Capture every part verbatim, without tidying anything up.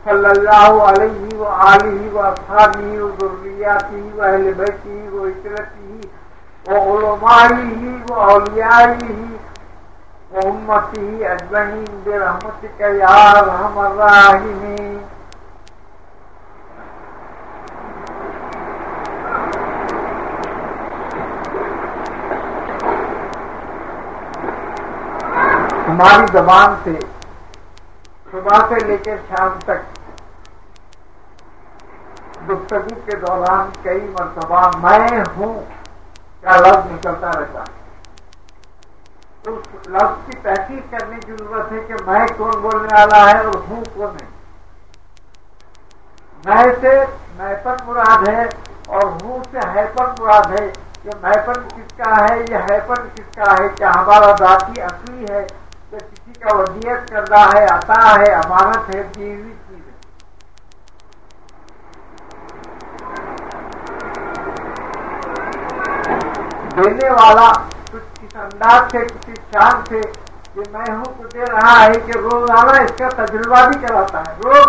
صلی اللہ علیہ وآلہ واصحابہ وذریاتہ واہل بیتہ وعترتہ وعلمائہ واولیائہ وامتہ اجمعین برحمتک یا ارحم الراحمین۔ ہماری زبان سے صبح سے لے کر شام تک گفتگو کے دوران کئی مرتبہ میں ہوں کا لفظ نکلتا رہتا ہے۔ اس لفظ کی تحقیق کرنے کی ضرورت ہے کہ میں کون بولنے والا ہے اور ہوں کون ہے۔ میں سے میپن مراد ہے اور ہوں سے ہیپن مراد ہے۔ یہ میپن کس کا ہے، یہ ہیپن کس کا ہے؟ کیا ہمارا ذاتی اصلی ہے، کہ کسی کا ودیعت کردہ ہے، عطا ہے، امانت ہے، دی ہوئی چیز ہے؟ دینے والا کچھ اس انداز سے، کسی شان سے کہ میں ہوں کو دے رہا ہے کہ روزانہ اس کا تجربہ بھی کراتا ہے۔ روز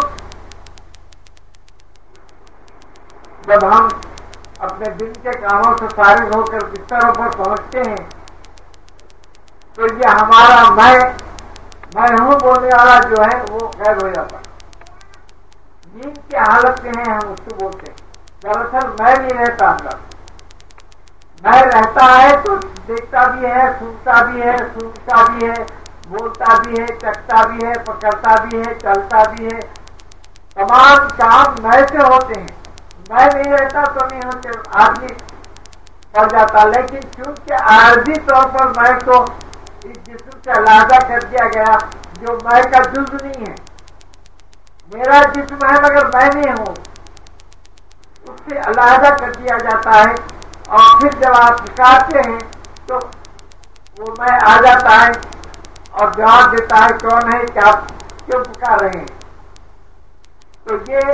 جب ہم اپنے دن کے کاموں سے فارغ ہو کر بستروں پر پہنچتے ہیں تو یہ ہمارا میں میں ہوں بولنے والا جو ہے وہ غائب ہو جاتا ہے۔ نیند کی حالت میں ہیں ہم اس کو بولتے ہیں، دراصل میں نہیں رہتا اندر۔ میں رہتا ہے تو دیکھتا بھی ہے، سنتا بھی ہے، سنتا بھی ہے، بولتا بھی ہے، چکھتا بھی ہے، پکڑتا بھی ہے، چلتا بھی ہے۔ تمام کام میں سے ہوتے ہیں۔ میں نہیں رہتا تو نہیں ہوتے، آدمی پڑ جاتا۔ لیکن چونکہ عارضی طور پر میں کو اس جسم سے علیحدہ کر دیا گیا جو میں کا جز نہیں ہے، میرا جسم ہے مگر میں نہیں ہوں، اس سے علیحدہ کر دیا جاتا ہے۔ اور پھر جب آپ پکارتے ہیں تو وہ میں آ جاتا ہے اور جواب دیتا ہے کون ہے، کیا کیوں پکار رہے ہیں۔ تو یہ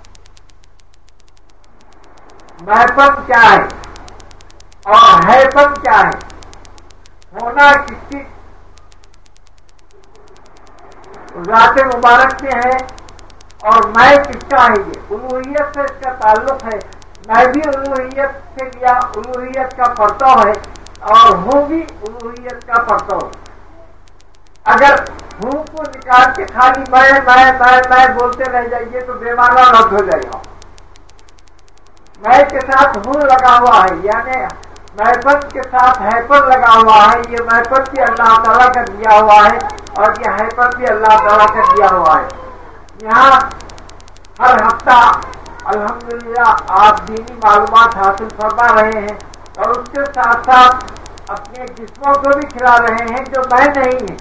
میپن کیا ہے اور ہیپن کیا ہے؟ ہونا کسی ذات مبارک میں ہے اور میں کس کا ہے؟ یہ الوہیت سے اس کا تعلق ہے۔ میں بھی الوہیت سے لیا، الوہیت کا پرتو ہے، اور ہوں بھی الوہیت کا پرتو ہے۔ اگر ہوں کو نکال کے خالی میں میں میں میں بولتے رہ جائیے تو بے معنی رد ہو جائے گا۔ میں کے ساتھ ہوں لگا ہوا ہے، یعنی محبت کے ساتھ ہیپر لگا ہوا ہے۔ یہ محبت بھی اللہ تعالیٰ کا دیا ہوا ہے اور یہ ہیپر بھی اللہ تعالیٰ کا دیا ہوا ہے۔ یہاں ہر ہفتہ الحمدللہ آپ دینی معلومات حاصل فرما رہے ہیں اور اس کے ساتھ ساتھ اپنے جسموں کو بھی کھلا رہے ہیں جو میں نہیں ہے۔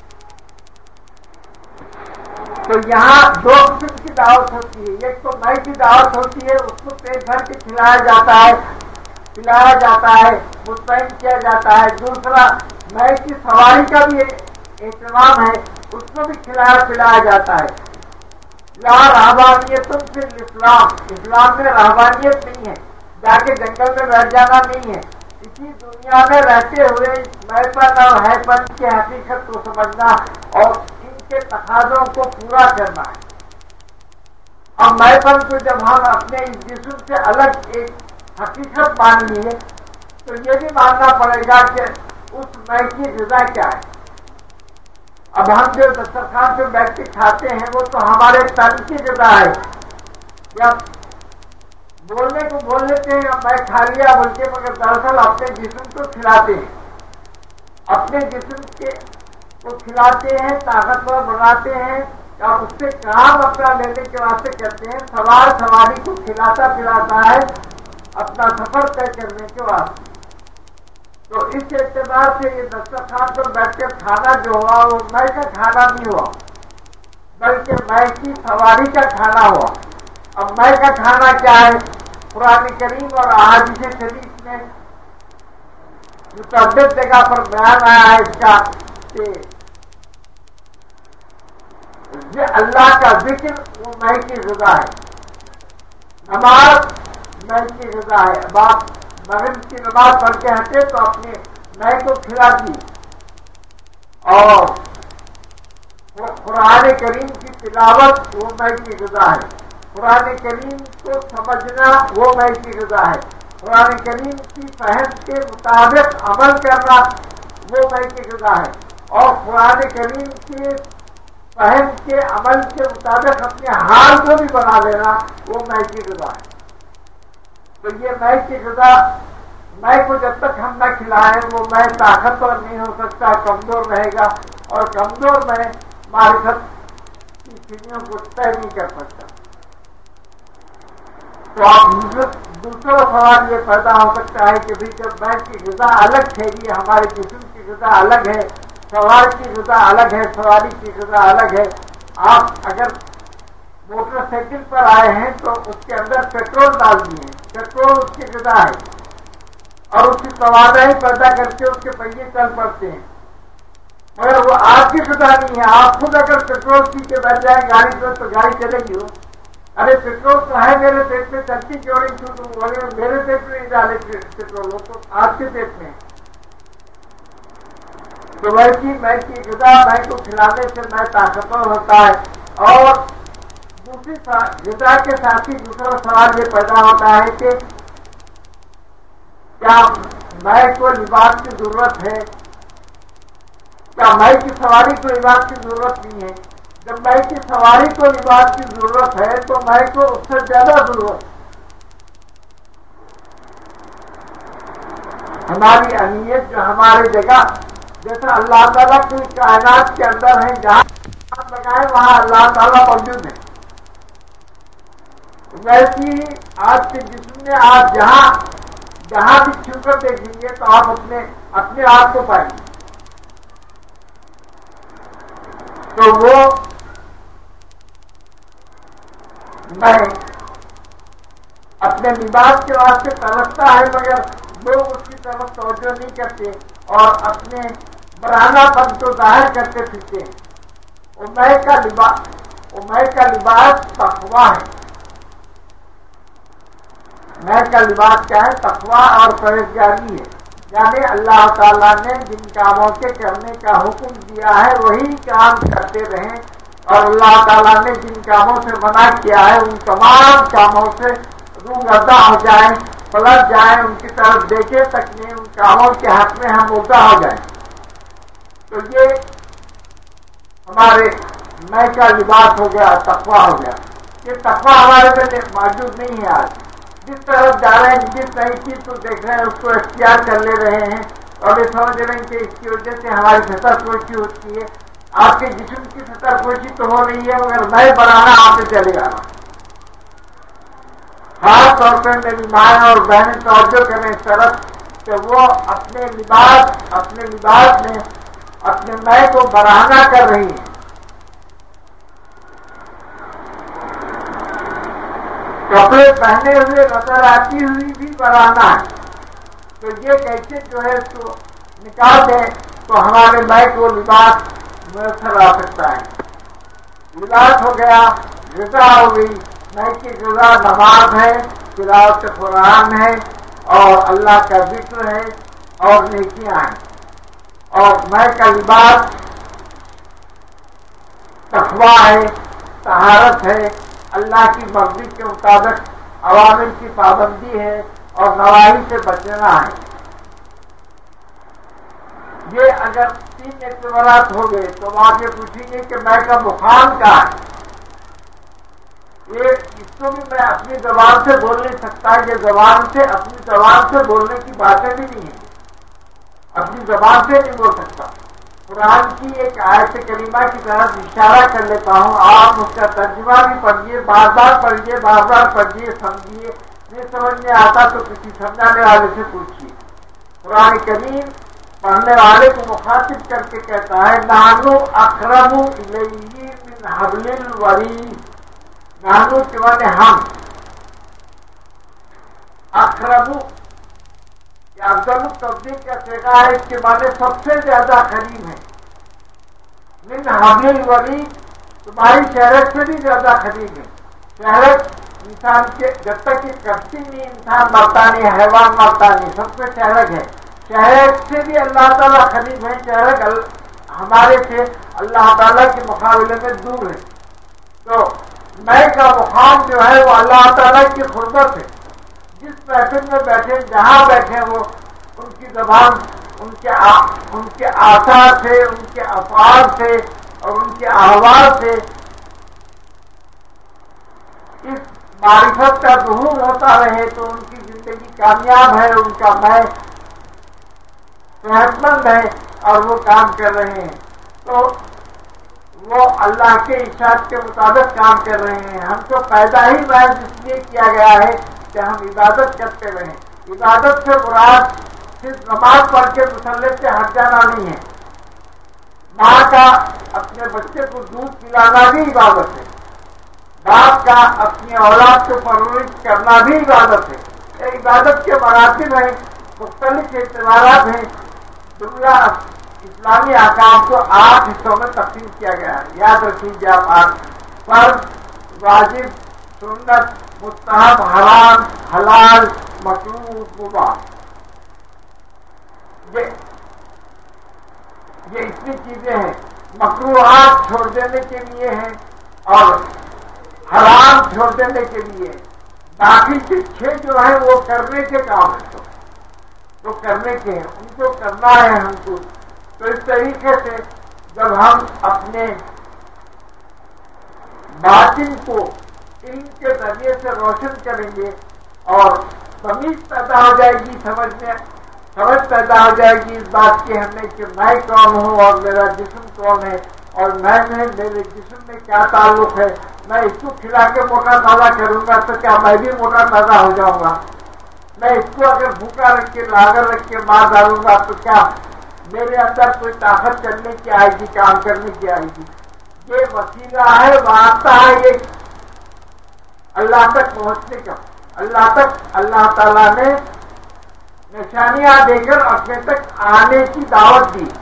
تو یہاں دو قسم کی دعوت ہوتی ہے، ایک تو میں کی دعوت ہوتی ہے، اس کو پیٹ بھر کے کھلایا جاتا ہے پلایا جاتا ہے، مطمئن کیا جاتا ہے۔ دوسرا میں کی سواری کا بھی اہتمام ہے، اس کو بھی کھلایا پلایا جاتا ہے۔ لا رہبانیت فی الاسلام، اسلام میں رہبانیت نہیں ہے، جا کے جنگل میں بیٹھ جانا نہیں ہے۔ اسی دنیا میں رہتے ہوئے میپن اور ہیپن کی حقیقت کو سمجھنا اور ان کے تقاضوں کو پورا کرنا ہے۔ اب میپن کو جب ہم اپنے اس جسم سے الگ ایک حقیقت مان لی ہے تو یہ بھی ماننا پڑے گا کہ اس میں کی غذا کیا ہے۔ اب ہم جو دسترخوان پہ بیٹھ کے کھاتے ہیں وہ تو ہمارے تن کی غذا ہے۔ جب بولنے کو بول لیتے ہیں میں کھا لیا بول کے، مگر دراصل اپنے جسم کو کھلاتے ہیں، اپنے جسم کے کو کھلاتے ہیں، طاقتور بناتے ہیں اور اس سے کام اپنا لینے کے واسطے کرتے ہیں۔ سوار سواری کو کھلاتا پلاتا ہے اپنا سفر طے کرنے کے واسطے۔ تو اس اعتبار سے یہ دسترخوان پر بیٹھ کر کھانا جو ہوا وہ میں کا کھانا نہیں ہوا بلکہ میں کی سواری کا کھانا ہوا۔ اب میں کا کھانا کیا ہے؟ قرآن کریم اور احادیث شریف میں متعدد جگہ پر بیان آیا ہے اس کا کہ یہ اللہ کا ذکر وہ میں کی غذا ہے، نماز میں کی غذا ہے۔ اب آپ مغرب کی نماز پڑھ کے ہٹے تو اپنے میں کو کھلا دی اور قرآن کریم کی تلاوت وہ میں کی غذا ہے، قرآن کریم کو سمجھنا وہ میں کی غذا ہے، قرآن کریم کی فہم کے مطابق عمل کرنا وہ میں کی غذا ہے، اور قرآن کریم کے فہم کے عمل کے مطابق اپنے حال کو بھی بنا لینا وہ میں کی غذا ہے۔ تو یہ میں کی غذا میں کو جب تک ہم نہ کھلائیں وہ میں طاقتور نہیں ہو سکتا، کمزور رہے گا، اور کمزور میں معرفت کی سیڑھیوں کو طے نہیں کر سکتا۔ تو آپ دوسرا سوال یہ پیدا ہو سکتا ہے کہ بھائی جب میں کی غذا الگ ہے، یہ ہمارے جسم کی غذا الگ ہے، سوار کی غذا الگ ہے، سواری کی غذا الگ ہے، آپ اگر موٹر سائیکل پر آئے ہیں تو اس کے اندر پیٹرول ڈال دیے، پیٹرول اس کی غذا ہے اور اس کی توانائی پیدا کر کے اس کے پہیے چل پڑتے ہیں، مگر وہ آپ کی غذا نہیں ہے۔ آپ خود اگر پیٹرول پی کے بیٹھ جائیں گاڑی پر تو گاڑی چلے گی ہو، ارے پیٹرول تو ہے میرے پیٹ میں، چلتی کیوں نہیں کیوں تم بولے میرے پیٹ میں نہیں ڈالے پیٹرول، ہو تو آپ کے پیٹ میں۔ تو ویسی میں کی غذا میں کو کھلانے سے میں طاقتور ہوتا ہے، اور دوسری غذا کے ساتھ ہی دوسرا سوال یہ پیدا ہوتا ہے کہ کیا میں کو لباس کی ضرورت ہے؟ کیا میں کی سواری کو لباس کی ضرورت نہیں ہے؟ جب میں کی سواری کو لباس کی ضرورت ہے تو میں کو اس سے زیادہ ضرورت ہے۔ ہماری اہمیت جو ہماری جگہ، جیسا اللہ تعالیٰ کی کائنات کے اندر ہے، جہاں لگائے وہاں اللہ تعالیٰ موجود ہے، ویسی آج کے جسم میں آپ جہاں جہاں بھی چھو کر دیکھیں گے تو آپ اپنے اپنے آپ کو پائیں گے۔ تو وہ میں اپنے لباس کے واسطے ترستا ہے، مگر لوگ اس کی طرف توجہ نہیں کرتے اور اپنے برہنہ پن کو ظاہر کرتے پھرتے ہیں۔ امے کا لباس امے کا لباس تقویٰ ہے۔ میں کا لباس کیا ہے؟ تقویٰ اور پرہیزگاری ہے، یعنی اللہ تعالیٰ نے جن کاموں کے کرنے کا حکم دیا ہے وہی کام کرتے رہیں، اور اللہ تعالیٰ نے جن کاموں سے منع کیا ہے ان تمام کاموں سے روگردہ ہو جائیں، پلٹ جائیں، ان کی طرف دیکھے تک نہیں، ان کاموں کے حق میں ہم مردہ ہو جائیں۔ تو یہ ہمارے میں کا لباس ہو گیا، تقویٰ ہو گیا۔ یہ تقویٰ ہمارے میں موجود نہیں ہے۔ آج جس طرف جا رہے ہیں، جس نئی چیز کو دیکھ رہے ہیں اس کو اختیار کر لے رہے ہیں، اور یہ سمجھ رہے ہیں کہ اس کی وجہ سے ہماری سطح پوشی ہوتی ہے۔ آپ کے جسم کی سطح پوشی تو ہو رہی ہے، مگر میں بنانا آپ سے چلے گا۔ خاص طور پہ میری مائیں اور بہنیں توجہ کریں اس طرف کہ وہ اپنے لباس اپنے لباس میں اپنے میں کو بڑھانا کر رہی ہیں۔ کپڑے پہنے ہوئے نظر آتی ہوئی بھی بڑھانا ہے، تو یہ کیسے جو ہے تو نکال دیں تو ہمارے میں کو لباس میسر آ سکتا ہے۔ لباس ہو گیا، غذا ہو گئی۔ میں کی غذا نماز ہے، تلاوت قرآن ہے، اور اللہ کا ذکر ہے، اور نیکیاں ہیں۔ اور میں کا لباس تقویٰ ہے، طہارت ہے، اللہ کی مرضی کے مطابق عوامر کی پابندی ہے، اور نواحی سے بچنا ہے۔ یہ اگر تین اعتبارات ہو گئے تو آپ یہ پوچھیں گے کہ میں کا مقام کیا ہے؟ یہ اس کو بھی میں اپنی زبان سے بول نہیں سکتا، یہ زبان سے اپنی زبان سے بولنے کی باتیں بھی نہیں ہیں، اپنی زبان سے نہیں بول سکتا۔ قرآن کی ایک آیت کریمہ کی طرف اشارہ کر لیتا ہوں، آپ اس کا ترجمہ بھی پڑھیے، بار بار پڑھیے، بار بار پڑھیے، سمجھیے، نہیں سمجھ میں آتا تو کسی سمجھانے والے سے پوچھیے۔ قرآن کریم پڑھنے والے کو مخاطب کر کے کہتا ہے نحنو اقرب الیہ من حبل الورید۔ نحنو کے معنی ہم، اقرب یہ افضل التفضیل کا صیغہ ہے، اس کے معنی سب سے زیادہ قریب ہے۔ من حبل الورید تمہاری شہرت سے بھی زیادہ قریب ہے۔ شہرت انسان کے جب تک یہ کرتی نہیں انسان مرتا نہیں، حیوان مرتا نہیں، سب سے شہرت ہے۔ شہرت سے بھی اللہ تعالیٰ قریب ہے۔ شہرت ہمارے سے اللہ تعالیٰ کے مقابلے میں دور ہے. تو میں کا مقام جو ہے وہ اللہ تعالیٰ کی قربت ہے. جس محفل میں بیٹھے جہاں بیٹھے وہ ان کی زبان ان کے ان کے آثار سے ان کے افعال سے اور ان کے احوال سے اس معرفت کا ظہور ہوتا رہے تو ان کی زندگی کامیاب ہے, ان کا میں صحت مند ہے اور وہ کام کر رہے ہیں. تو وہ اللہ کے ارشاد کے مطابق کام کر رہے ہیں. ہم کو پیدا ہی محض اس لیے کیا گیا ہے کہ ہم عبادت کرتے رہیں. عبادت سے مراد صرف نماز پڑھ کے مسلح سے ہٹ جانا نہیں ہے. ماں کا اپنے بچے کو دودھ پلانا بھی عبادت ہے. باپ کا اپنی اولاد کو پرورش کرنا بھی عبادت ہے. یہ عبادت کے مراتب ہیں, مختلف اعتبارات ہیں. جملہ اسلامی احکام کو آٹھ حصوں میں تقسیم کیا گیا ہے. یاد رکھیے آپ آٹھ: فرض, واجب, سنت, مستحب, حرام, حلال, مکروہ, مباح. یہ یہ اتنی چیزیں ہیں. مکروہات چھوڑ دینے کے لیے ہیں اور حرام چھوڑ دینے کے لیے. باقی کے چھ جو ہیں وہ کرنے کے کام ہیں, تو کرنے کے ہیں, ان کو کرنا ہے ہم کو. تو اس طریقے سے جب ہم اپنے باطن کو علم کے ذریعے سے روشن کریں گے اور تمیز پیدا ہو جائے گی, سمجھ میں سمجھ پیدا ہو جائے گی اس بات کی ہمیں کہ میں کون ہوں اور میرا جسم کون ہے اور میں نے میرے جسم میں کیا تعلق ہے. میں اس کو کھلا کے موٹا تازہ کروں گا تو کیا میں بھی موٹا تازہ ہو جاؤں گا؟ میں اس کو اگر بھوکا رکھ کے لاگر رکھ کے مار ڈالوں گا تو کیا میرے اندر کوئی طاقت چلنے کی آئے گی, کام کرنے کی آئے گی؟ یہ وسیلہ ہے, واسطہ ہے یہ اللہ تک پہنچنے کا. اللہ تک اللہ تعالیٰ نے نشانیاں دے کر اپنے تک آنے کی دعوت دی.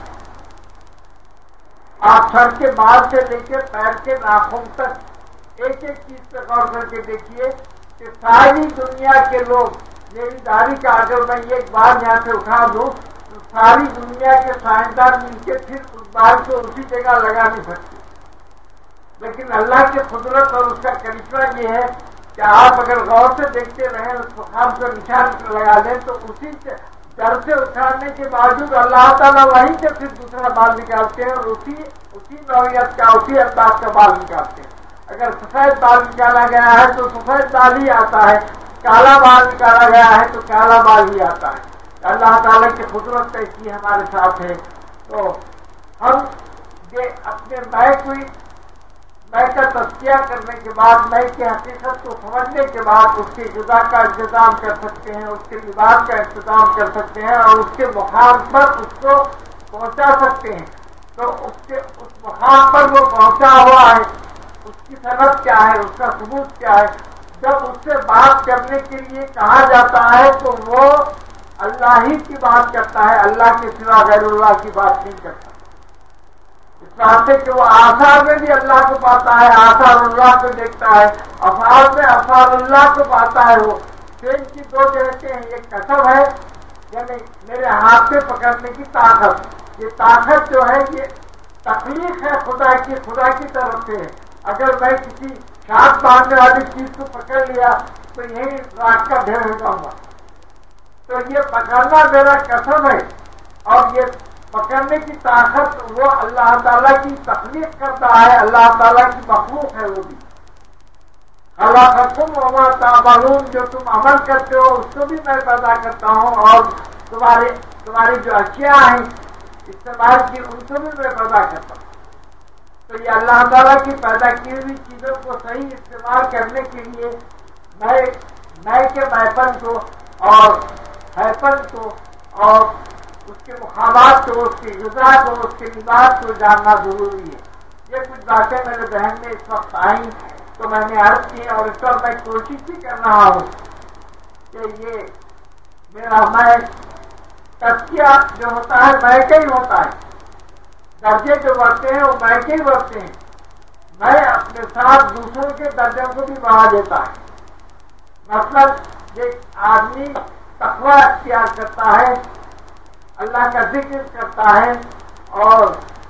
آپ سر کے بال سے لے کے پیر کے ناخن تک ایک ایک چیز پہ غور کر کے دیکھیے کہ ساری دنیا کے لوگ, میری داڑھی کا اگر میں ایک بار یہاں سے اٹھا دوں تو ساری دنیا کے سائنسدان مل کے پھر اس بال کو اسی جگہ لگا نہیں سکتے. لیکن اللہ کی قدرت اور اس کا کرشمہ یہ ہے کہ آپ اگر غور سے دیکھتے رہیں, اس مقام کو نشان لگا دیں تو اسی در سے اٹھانے کے باوجود اللہ تعالیٰ وہیں سے پھر دوسرا بال نکالتے ہیں اور اسی اسی نوعیت کا اسی انداز کا بال نکالتے ہیں. اگر سفید بال نکالا گیا ہے تو سفید بال ہی آتا ہے, کالا بال نکالا گیا ہے تو کالا بال ہی آتا ہے. اللہ تعالیٰ کی قدرت ایسی ہمارے ساتھ ہے. تو ہم یہ اپنے میں کوئی میں کا تذکیہ کرنے کے بعد, میں کی حقیقت کو سمجھنے کے بعد اس کی غذا کا انتظام کر سکتے ہیں, اس کے لباس کا انتظام کر سکتے ہیں اور اس کے مقام پر اس کو پہنچا سکتے ہیں. تو اس کے اس مقام پر وہ پہنچا ہوا ہے, اس کی صنعت کیا ہے, اس کا ثبوت کیا ہے. جب اس سے بات کرنے کے لیے کہا جاتا ہے تو وہ اللہ ہی کی بات کرتا ہے, اللہ کے سوا غیر اللہ کی بات نہیں کرتا. اس راستے کہ وہ آثار میں بھی اللہ کو پاتا ہے, آثار اللہ کو دیکھتا ہے, افعال میں افعال اللہ کو پاتا ہے. وہ ان کی دو جہتیں ہیں, ایک کسب ہے یعنی میرے ہاتھ سے پکڑنے کی طاقت. یہ طاقت جو ہے یہ تخلیق ہے خدا کی, خدا کی طرف سے ہے. اگر میں کسی شاخ باندھنے والی چیز کو پکڑ لیا تو یہی راک کا ڈھیر ہو جاؤں گا. تو یہ پکڑنا میرا کسب ہے اور یہ پکڑنے کی طاقت وہ اللہ تعالیٰ کی تخلیق کرتا ہے, اللہ تعالیٰ کی مخلوق ہے. وہ بھی خلقکم وما تعملون, جو تم عمل کرتے ہو اس کو بھی میں پیدا کرتا ہوں اور تمہارے تمہاری جو اشیاء ہیں استعمال کی ان کو بھی میں پیدا کرتا ہوں. تو یہ اللہ تعالیٰ کی پیدا کی ہوئی چیزوں کو صحیح استعمال کرنے کے لیے میں میں کے میپن کو اور حیپن کو اور اس کے مقامات کو, اس کی غذا کو, اس کے لباس کو جاننا ضروری ہے. یہ کچھ باتیں میرے ذہن میں اس وقت آئیں تو میں نے عرض کی اور اس وقت میں کوشش ہی کر رہا ہوں کہ یہ میرا میں تذکیہ جو ہوتا ہے میں کا ہی ہوتا ہے. درجے جو بڑھتے ہیں وہ میں کے ہی بڑھتے ہیں. میں اپنے ساتھ دوسروں کے درجوں کو بھی بڑھا دیتا ہے. مطلب ایک آدمی تقویٰ اختیار کرتا ہے, اللہ کا ذکر کرتا ہے اور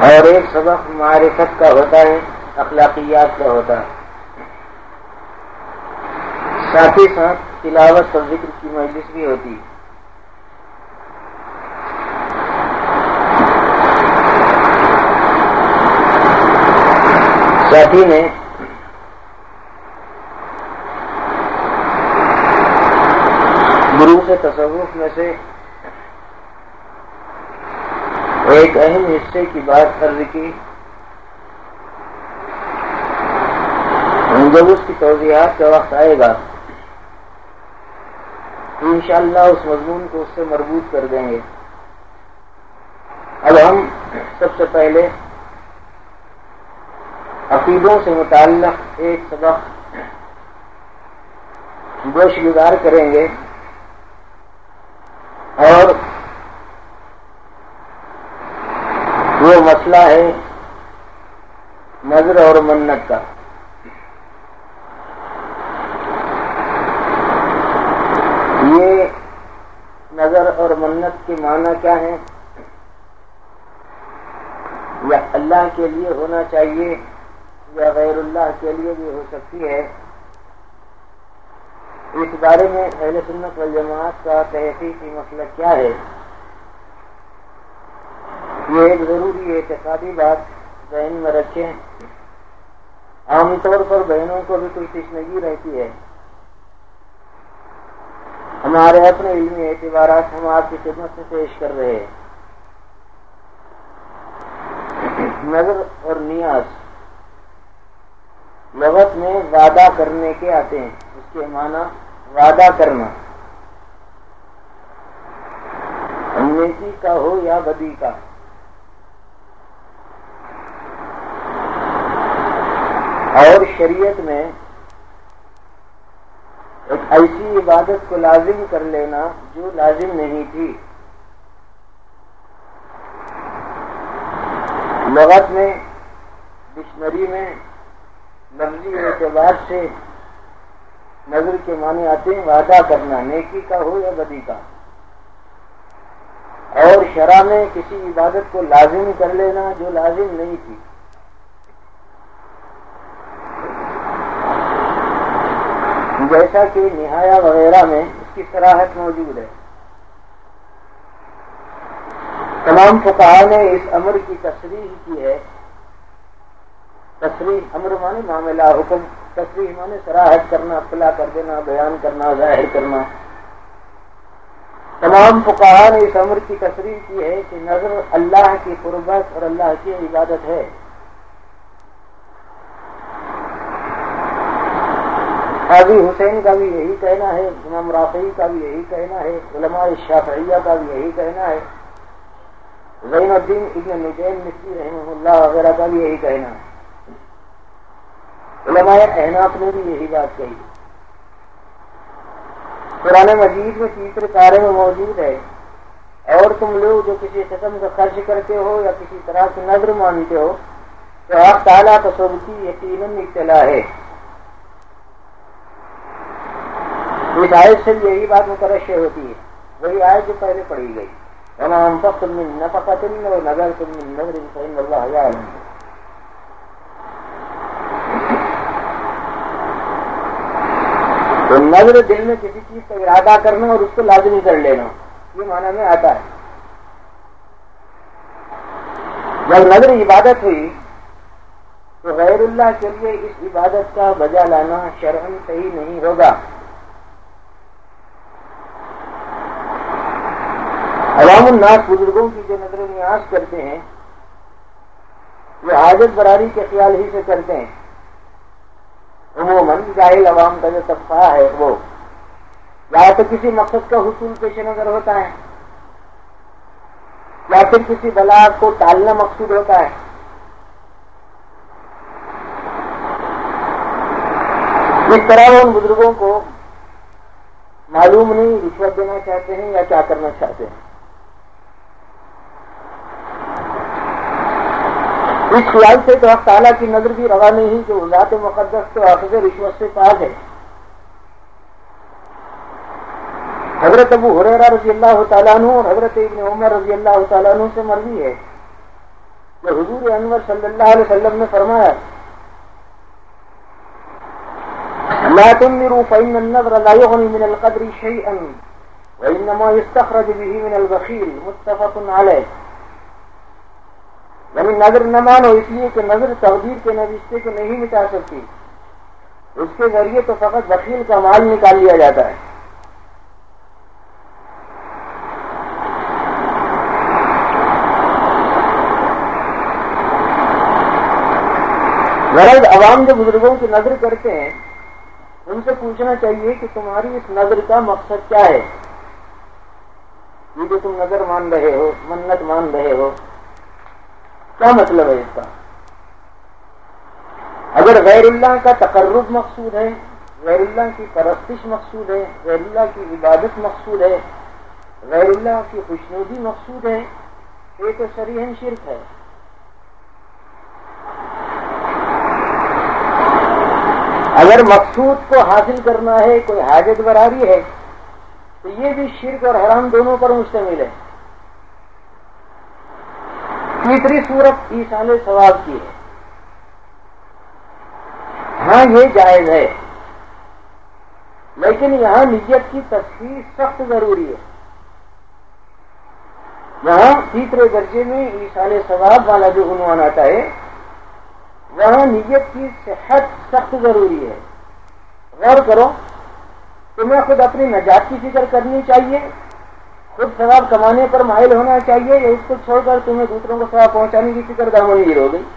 اور ایک سبق معرفت کا ہوتا ہے، اخلاقیات کا ہوتا ہے، ساتھ ہی ساتھ تلاوت اور ذکر کی مجلس بھی ہوتی ہے۔ ساتھی نے دروس تصوف میں سے ایک اہم حصے کی بات عرض کی، جب اس کی توضیحات کا وقت آئے گا انشاءاللہ اس مضمون کو اس سے مربوط کر دیں گے۔ اب ہم سب سے پہلے عقیدوں سے متعلق ایک سبق گوش گزار کریں گے، اور وہ مسئلہ ہے نظر اور منت کا۔ یہ نظر اور منت کے معنی کیا ہیں؟ یا اللہ کے لیے ہونا چاہیے یا غیر اللہ کے لیے بھی ہو سکتی ہے؟ اس بارے میں اہل سنت والجماعت کا تحقیقی مسئلہ کیا ہے؟ یہ ایک ضروری اعتقادی بات ذہن میں رکھیں۔ عام طور پر بہنوں کو بھی کوئی تشنگی رہتی ہے۔ ہمارے اپنے علمی اعتبارات ہم آپ کی خدمت میں پیش کر رہے ہیں۔ نظر اور نیاز لغت میں وعدہ کرنے کے آتے ہیں، اس کے معنی وعدہ کرنا، نیکی کا ہو یا بدی کا۔ اور شریعت میں ایک ایسی عبادت کو لازم کر لینا جو لازم نہیں تھی۔ لغت میں ڈکشنری میں لفظی اعتبار سے نظر کے معنی آتے ہیں وعدہ کرنا، نیکی کا ہو یا بدی کا۔ اور شرع میں کسی عبادت کو لازم کر لینا جو لازم نہیں تھی۔ جیسا کہ نہایا وغیرہ میں اس کی صراحت موجود ہے۔ تمام فقہاء نے اس امر کی تصریح کی ہے۔ تصریح امر مانے معاملہ، حکم، تصریح مانے صراحت کرنا، اطلاع کر دینا، بیان کرنا، ظاہر کرنا۔ تمام فقہاء نے اس امر کی تصریح کی ہے کہ نظر اللہ کی قربت اور اللہ کی عبادت ہے۔ قاضی حسین کا بھی یہی کہنا ہے، امام رافعی کا بھی یہی کہنا ہے، علماء شافعیہ کا بھی یہی کہنا ہے، زین الدین ابن نجیم مصری رحمہ اللہ وغیرہ کا بھی یہی کہنا ہے۔ علماء احناف نے بھی یہی بات کہی۔ قرآن مجید میں تیسرے پارے میں موجود ہے، اور تم لوگ جو کسی قسم کا خرچ کرتے ہو یا کسی طرح کی نظر مانتے ہو تو آپ تعالیٰ تصور کی یقیناً اطلاع ہے۔ اس آیت سے بھی یہی بات مترشح ہوتی ہے، وہی آیت جو پہلے پڑھی گئی، وَمَا أَنفَقْتُم مِّن نَّفَقَةٍ وَنَذَرْتُم مِّن نَّذْرٍ فَإِنَّ اللَّهَ يَعْلَمُ۔ تو نظر دل میں کسی چیز کا ارادہ کرنا اور اس کو لازمی کر لینا، یہ معنی میں آتا ہے۔ جب نظر عبادت ہوئی تو غیر اللہ کے لیے اس عبادت کا بجا لانا شرعاً صحیح نہیں ہوگا۔ عوام الناس بزرگوں کی جو نظر نیاز کرتے ہیں وہ حاجت براری کے خیال ہی سے کرتے ہیں۔ عموماً جاہل عوام کا جو طبقہ ہے وہ یا تو کسی مقصد کا حصول پیش نظر ہوتا ہے یا پھر کسی بلا کو ٹالنا مقصود ہوتا ہے۔ اس طرح وہ ان بزرگوں کو معلوم نہیں رشوت دینا چاہتے ہیں یا کیا کرنا چاہتے ہیں۔ اس خیال سے تو حق تعالیٰ کی نظر بھی روا نہیں کہ ذات مقدس تو اخذ رشوت سے پاک ہے۔ حضرت ابو ہریرہ رضی اللہ تعالیٰ عنہ اور حضرت ابن عمر رضی اللہ تعالیٰ عنہ سے مروی ہے کہ حضور انور صلی اللہ علیہ وسلم نے فرمایا لا تنذروا فإن النذر لا يغني من القدر شيئا وإنما يستخرج به من البخيل متفق علیہ. یعنی نظر نہ مانو اس لیے کہ نظر تقدیر کے نوشتے کو نہیں مٹا سکتی، اس کے ذریعے تو فقط بخیل کا مال نکال لیا جاتا ہے. غرض عوام جو بزرگوں کی نظر کرتے ہیں ان سے پوچھنا چاہیے کہ تمہاری اس نظر کا مقصد کیا ہے. یہ جو تم نظر مان رہے ہو، منت مان رہے ہو، کیا مطلب ہے اس کا؟ اگر غیر اللہ کا تقرب مقصود ہے، غیر اللہ کی پرستش مقصود ہے، غیر اللہ کی عبادت مقصود ہے، غیر اللہ کی خوشنودی مقصود ہے، یہ تو صریحاً شرک ہے. اگر مقصود کو حاصل کرنا ہے، کوئی حاجت براری ہے، تو یہ بھی شرک اور حرام دونوں پر مشتمل ہے. تیسری صورت ایصال ثواب کی ہے. ہاں یہ جائز ہے، لیکن یہاں نیت کی تصحیح سخت ضروری ہے. یہاں تیسرے درجے میں ایصال ثواب والا جو عنوان آتا ہے وہاں نیت کی صحت سخت ضروری ہے. غور کرو، تمہیں خود اپنی نجات کی فکر کرنی چاہیے، خود ثواب کمانے پر مائل ہونا چاہیے، یا اس کو چھوڑ کر تمہیں دوسروں کو ثواب پہنچانے کی فکر دامنگیر ہو گئی.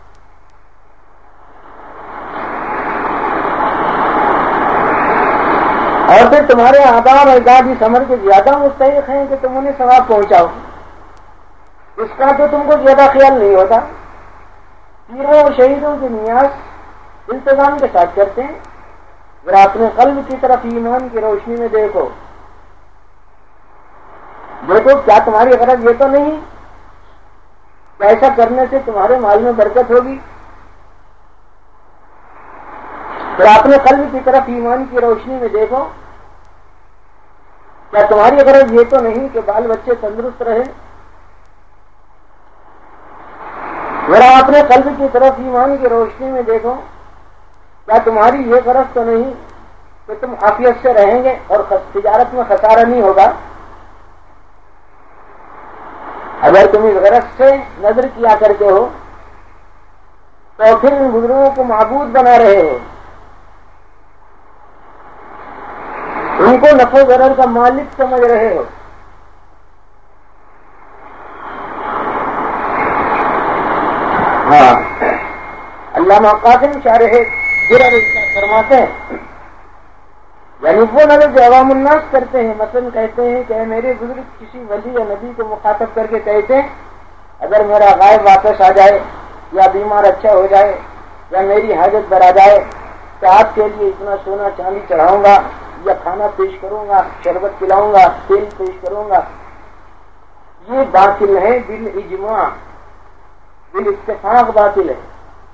اور پھر تمہارے آباء اور اجداد اس عمل کے زیادہ مستحق ہیں کہ تم انہیں ثواب پہنچاؤ، اس کا تو تم کو زیادہ خیال نہیں ہوتا. پیروں اور شہیدوں کی نیاز انتظام کے ساتھ کرتے ہیں. ذرا اپنے قلب کی طرف ایمان کی روشنی میں دیکھو دیکھو کیا تمہاری غرض یہ تو نہیں کہ ایسا کرنے سے تمہارے مال میں برکت ہوگی؟ ذرا اپنے قلب کی طرف ایمان کی روشنی میں دیکھو کیا تمہاری غرض یہ تو نہیں کہ بال بچے تندرست رہے؟ ذرا اپنے قلب کی طرف ایمان کی روشنی میں دیکھو کیا تمہاری یہ غرض تو نہیں کہ تم عافیت سے رہیں گے اور تجارت میں خسارہ نہیں ہوگا؟ اگر تم اس غرض سے نظر کیا کرتے ہو تو پھر ان بزرگوں کو معبود بنا رہے ہو، ان کو نفع و ضرر کا مالک سمجھ رہے ہو. ہاں علامہ قاسم شارح درر فرماتے ہیں یعنی وہ نظر جو عوام الناس کرتے ہیں، مثلا کہتے ہیں کہ میرے بزرگ کسی ولی یا نبی کو مخاطب کر کے کہتے ہیں اگر میرا غائب واپس آ جائے یا بیمار اچھا ہو جائے یا میری حاجت برا جائے تو آپ کے لیے اتنا سونا چاندی چڑھاؤں گا یا کھانا پیش کروں گا، شربت پلاؤں گا، تیل پیش کروں گا. یہ باطل ہے، بالاجماع بالاتفاق باطل ہے.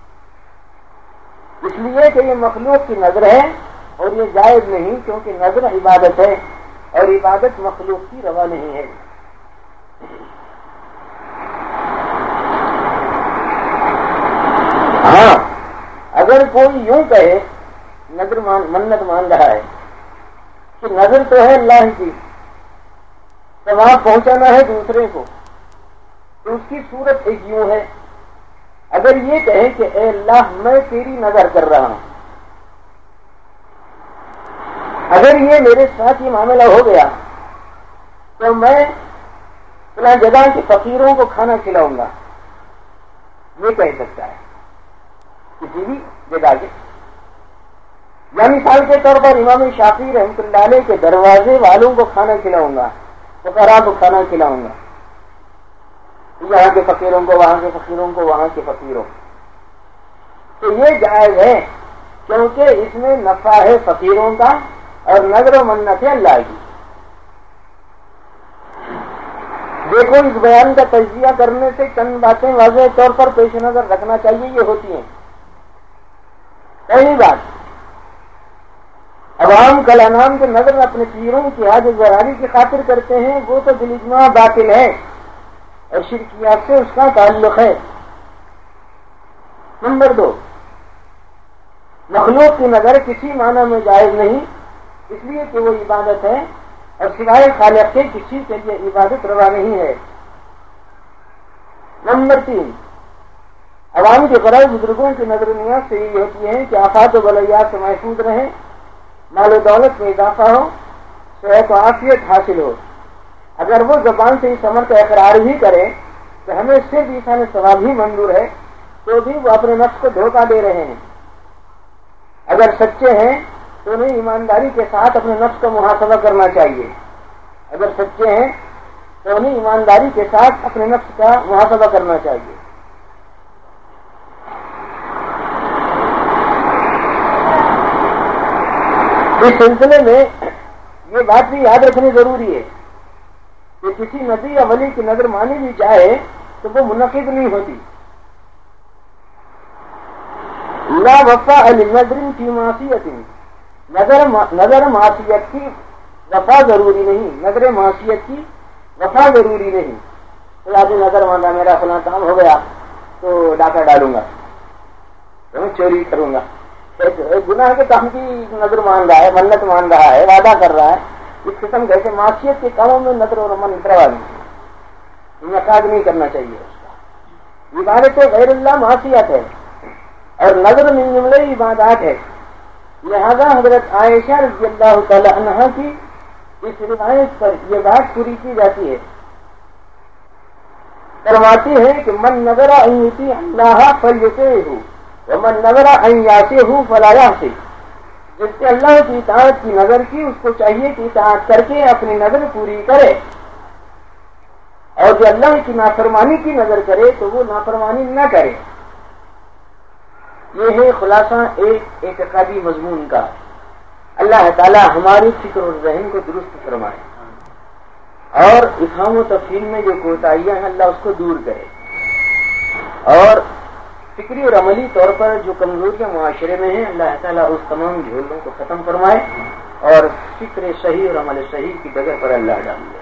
اس لیے کہ یہ مخلوق کی نظر ہے اور یہ جائز نہیں، کیونکہ نظر عبادت ہے اور عبادت مخلوق کی روا نہیں ہے. ہاں اگر کوئی یوں کہے نظر مان منت مان رہا ہے کہ نظر تو ہے اللہ کی، ثواب پہنچانا ہے دوسرے کو، تو اس کی صورت ایک یوں ہے. اگر یہ کہے کہ اے اللہ میں تیری نظر کر رہا ہوں، اگر یہ میرے ساتھ یہ معاملہ ہو گیا تو میں فلاں جگہ کے فقیروں کو کھانا کھلاؤں گا، یہ کہہ سکتا ہے کسی بھی جگہ کے. یا مثال کے طور پر امام شافعی رحمۃ اللہ علیہ کے دروازے والوں کو کھانا کھلاؤں گا، فقراء کو کھانا کھلاؤں گا، یہاں کے فقیروں کو، وہاں کے فقیروں کو، وہاں کے فقیروں. تو یہ جائز ہے کیونکہ اس میں نفع ہے فقیروں کا اور نظر و منت ہے اللہ کی. دیکھو اس بیان کا تجزیہ کرنے سے چند باتیں واضح طور پر پیش نظر رکھنا چاہیے. یہ ہوتی ہیں پہلی بات، عوام کلانام کے نظر اپنے پیروں کی حاجت براری کی خاطر کرتے ہیں، وہ تو بالاجماع باطل ہے اور شرکیات سے اس کا تعلق ہے. نمبر دو، مخلوق کی نظر کسی معنی میں جائز نہیں، اس لیے کہ وہ عبادت ہے اور سوائے خالق کے کسی کے لیے عبادت روا نہیں ہے۔ نمبر تین، عوام کے غرض بزرگوں کی نظر نیاز سے یہ ہوتی ہے کہ آفات و بلیات سے محفوظ رہیں، مال و دولت میں اضافہ ہو، صحت و عافیت حاصل ہو۔ اگر وہ زبان سے اس عمل کا اقرار بھی کرے تو ہمیں اس سے بھی ایسا ثواب ہی منظور ہے، تو بھی وہ اپنے نفس کو دھوکہ دے رہے ہیں۔ اگر سچے ہیں تو انہیں ایمانداری کے ساتھ اپنے نفس کا محاسبہ کرنا چاہیے، اگر سچے ہیں تو انہیں ایمانداری کے ساتھ اپنے نفس کا محاسبہ کرنا چاہیے۔ اس سلسلے میں یہ بات بھی یاد رکھنی ضروری ہے کہ کسی نبی یا ولی کی نظر مانی بھی جائے تو وہ منعقد نہیں ہوتی۔ لا وفاء لنظر فی معصیت، نظر نظر معصیت کی وفا ضروری نہیں، نظر معصیت کی وفا ضروری نہیں۔ تو آج نظر مانا میرا فلاں کام ہو گیا تو ڈاکہ ڈالوں گا، چوری کروں گا، گناہ کے کام کی نظر مان رہا ہے، منت مان رہا ہے، وعدہ کر رہا ہے، اس قسم کے معصیت کے کاموں میں نظر اور من اتروا نہیں، انعقاد نہیں کرنا چاہیے اس کا۔ عبادت غیر اللہ معصیت ہے اور نظر من جملہ عبادات ہے، لہذا حضرت عائشہ رضی اللہ تعالی عنہا کی اس روایت پر یہ بات پوری کی جاتی ہے، فرماتی ہے کہ من نظر ان یطیع اللہ فلیطیعہ ومن نظر ان یعصیہ فلا یعصیہ، جس سے اللہ کی اطاعت کی نظر کی اس کو چاہیے کہ اطاعت کر کے اپنی نظر پوری کرے، اور جو اللہ کی نافرمانی کی نظر کرے تو وہ نافرمانی نہ کرے۔ یہ ہے خلاصہ ایک اعتقادی مضمون کا۔ اللہ تعالی ہماری فکر اور ذہن کو درست فرمائے اور افہام و تفہیم میں جو کوتاہیاں ہیں اللہ اس کو دور کرے، اور فکری اور عملی طور پر جو کمزوریاں معاشرے میں ہیں اللہ تعالیٰ اس تمام جھولوں کو ختم فرمائے اور فکر صحیح اور عمل صحیح کی جگہ پر اللہ ڈال دے۔